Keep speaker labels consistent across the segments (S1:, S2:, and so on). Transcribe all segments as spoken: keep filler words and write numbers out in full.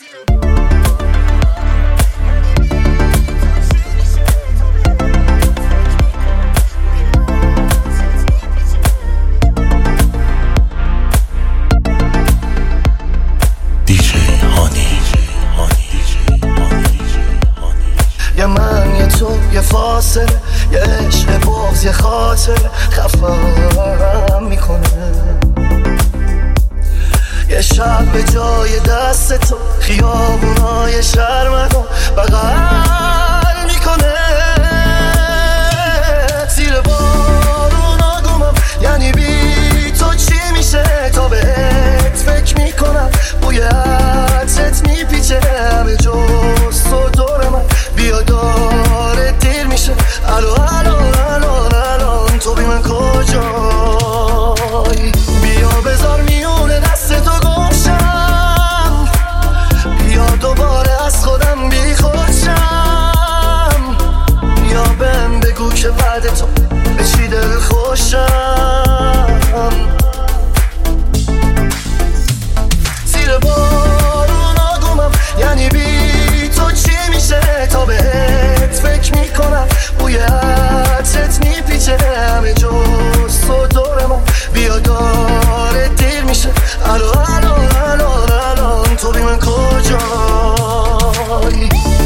S1: یه من یه تو یه فاصله، یه عشق بغض یه خاطر خفم میکنه. یه شب به جای دست تو خیابونای شرمدو بغل میکنه. زیر بارونا گمم، یعنی بی تو چی میشه؟ تا بهت فکر میکنم، بوی عطرت میپیچه همه جز تو دور من. بیا داره دیر میشه، الو الو الو الان تو بی من کجایی؟ بیا بذار میونه دست تو گمشم، بیا دوباره از خودم بی خودشم. بیا بهم بگو که بعد تو به چی دل خوشم. زیر بارونا گمم، یعنی بی تو چی میشه؟ تا بهت فکر میکنم، بوی عطرت میپیچه همه جز تو دور من. بیا داره دیر میشه، الو الو الو الان تو بی من کجایی؟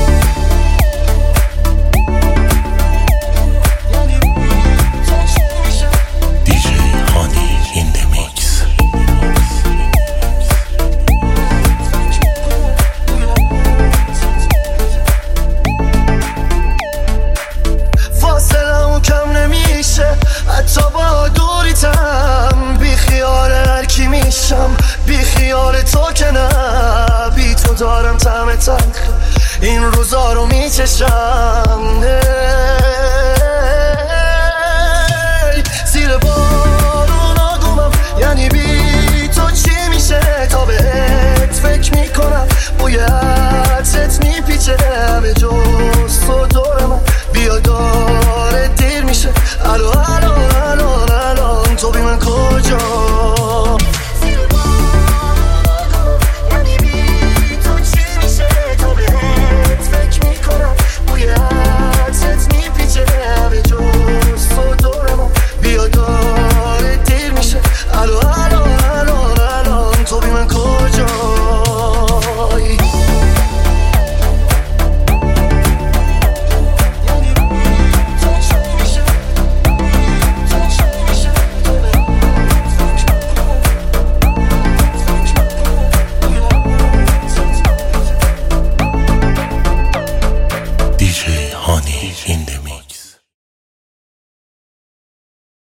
S1: حتی با دوریتم بی خیال هرکی میشم، بی خیال تو که نه، بی تو دارم طعم تلخ این روزا رو میچشم. زیر بارونا گمم، یعنی بی تو چی میشه؟ تا بهت فکر میکنم، بوی عطرت میپیچه همه جز تو دور من. بیا داره دیر میشه، الو الو الو الان تو بی من کجا؟
S2: Honey in